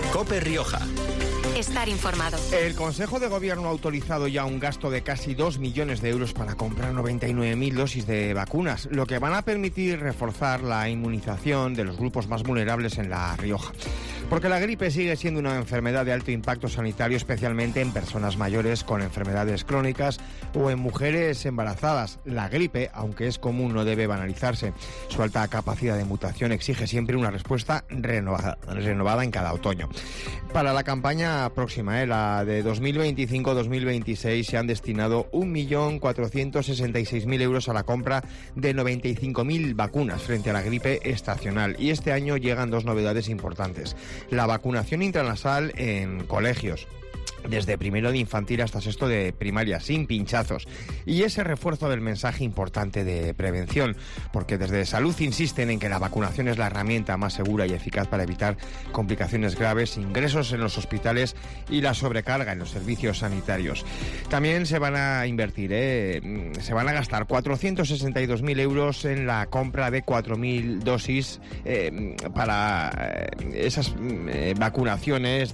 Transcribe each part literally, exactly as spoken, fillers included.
COPE Rioja. Estar informado. El Consejo de Gobierno ha autorizado ya un gasto de casi dos millones de euros para comprar noventa y nueve mil dosis de vacunas, lo que van a permitir reforzar la inmunización de los grupos más vulnerables en La Rioja. Porque la gripe sigue siendo una enfermedad de alto impacto sanitario, especialmente en personas mayores con enfermedades crónicas o en mujeres embarazadas. La gripe, aunque es común, no debe banalizarse. Su alta capacidad de mutación exige siempre una respuesta renovada, renovada en cada otoño. Para la campaña próxima, eh, la de dos mil veinticinco dos mil veintiséis, se han destinado un millón cuatrocientos sesenta y seis mil euros a la compra de noventa y cinco mil vacunas frente a la gripe estacional. Y este año llegan dos novedades importantes. La vacunación intranasal en colegios, desde primero de infantil hasta sexto de primaria, sin pinchazos. Y ese refuerzo del mensaje importante de prevención, porque desde Salud insisten en que la vacunación es la herramienta más segura y eficaz para evitar complicaciones graves, ingresos en los hospitales y la sobrecarga en los servicios sanitarios. También se van a invertir, ¿eh? se van a gastar cuatrocientos sesenta y dos mil euros en la compra de cuatro mil dosis eh, para eh, esas eh, vacunaciones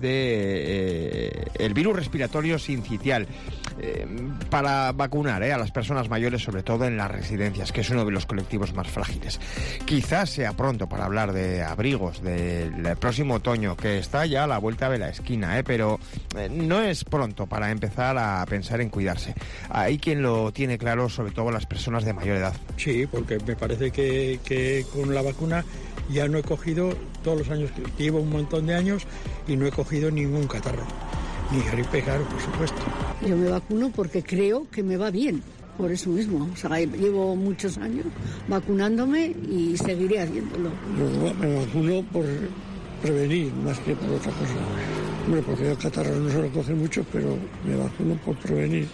de eh, el virus respiratorio sincitial, eh, para vacunar eh, a las personas mayores, sobre todo en las residencias, que es uno de los colectivos más frágiles. Quizás sea pronto para hablar de abrigos del próximo otoño, que está ya a la vuelta de la esquina, eh, pero eh, no es pronto para empezar a pensar en cuidarse. Hay quien lo tiene claro, sobre todo las personas de mayor edad. Sí, porque me parece que, que con la vacuna ya no he cogido, todos los años que llevo, un montón de años, y no he cogido ningún catarro. Ni gripe, claro, por supuesto. Yo me vacuno porque creo que me va bien, por eso mismo. O sea, llevo muchos años vacunándome y seguiré haciéndolo. Yo me vacuno por prevenir, más que por otra cosa. Hombre, porque el catarro no se lo coge mucho, pero me vacuno por prevenir.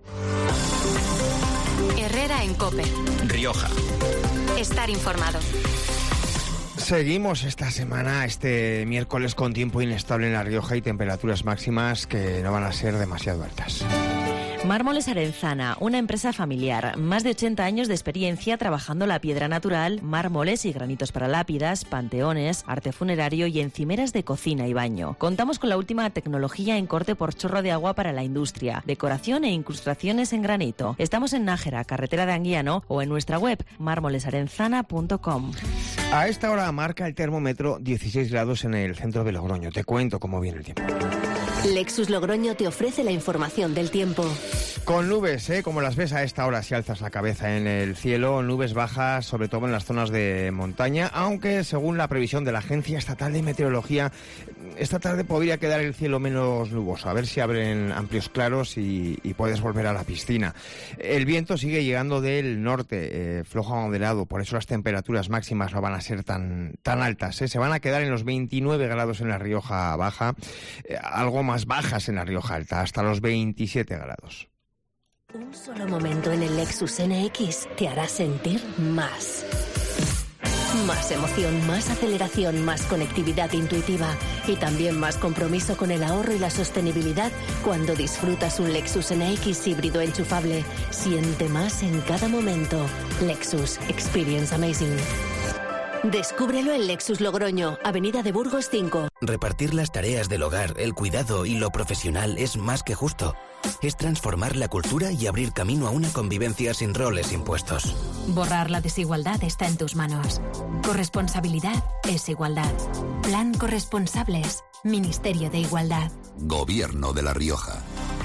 Herrera en COPE. Rioja. Estar informado. Seguimos esta semana, este miércoles, con tiempo inestable en La Rioja y temperaturas máximas que no van a ser demasiado altas. Mármoles Arenzana, una empresa familiar, más de ochenta años de experiencia trabajando la piedra natural, mármoles y granitos para lápidas, panteones, arte funerario y encimeras de cocina y baño. Contamos con la última tecnología en corte por chorro de agua para la industria, decoración e incrustaciones en granito. Estamos en Nájera, carretera de Anguiano, o en nuestra web mármoles arenzana punto com. A esta hora marca el termómetro dieciséis grados en el centro de Logroño. Te cuento cómo viene el tiempo. Lexus Logroño te ofrece la información del tiempo. Con nubes, ¿eh? como las ves a esta hora si alzas la cabeza en el cielo, nubes bajas, sobre todo en las zonas de montaña, aunque según la previsión de la Agencia Estatal de Meteorología, esta tarde podría quedar el cielo menos nuboso, a ver si abren amplios claros y, y puedes volver a la piscina. El viento sigue llegando del norte, eh, flojo a moderado, por eso las temperaturas máximas no van a ser tan, tan altas, ¿eh? Se van a quedar en los veintinueve grados en La Rioja Baja, eh, algo más bajas en La Rioja Alta, hasta los veintisiete grados. Un solo momento en el Lexus N X te hará sentir más. Más emoción, más aceleración, más conectividad intuitiva y también más compromiso con el ahorro y la sostenibilidad cuando disfrutas un Lexus N X híbrido enchufable. Siente más en cada momento. Lexus Experience Amazing. Descúbrelo en Lexus Logroño, Avenida de Burgos cinco. Repartir las tareas del hogar, el cuidado y lo profesional es más que justo. Es transformar la cultura y abrir camino a una convivencia sin roles impuestos. Borrar la desigualdad está en tus manos. Corresponsabilidad es igualdad. Plan Corresponsables. Ministerio de Igualdad. Gobierno de La Rioja.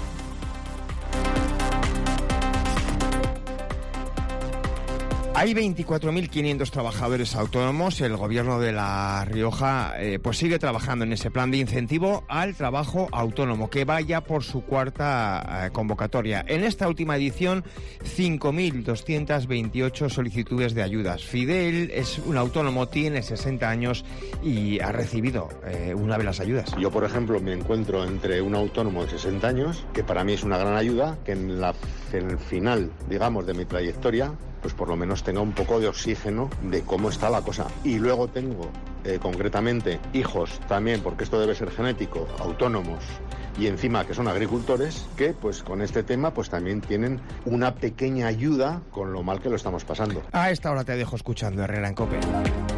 Hay veinticuatro mil quinientos trabajadores autónomos. El Gobierno de La Rioja eh, pues sigue trabajando en ese plan de incentivo al trabajo autónomo, que vaya por su cuarta eh, convocatoria. En esta última edición, cinco mil doscientas veintiocho solicitudes de ayudas. Fidel es un autónomo, tiene sesenta años y ha recibido eh, una de las ayudas. Yo, por ejemplo, me encuentro entre un autónomo de sesenta años, que para mí es una gran ayuda, que en, la, en el final, digamos, de mi trayectoria, pues por lo menos tenga un poco de oxígeno de cómo está la cosa. Y luego tengo, eh, concretamente, hijos también, porque esto debe ser genético, autónomos, y encima que son agricultores, que pues con este tema pues también tienen una pequeña ayuda con lo mal que lo estamos pasando. A esta hora te dejo escuchando Herrera en COPE.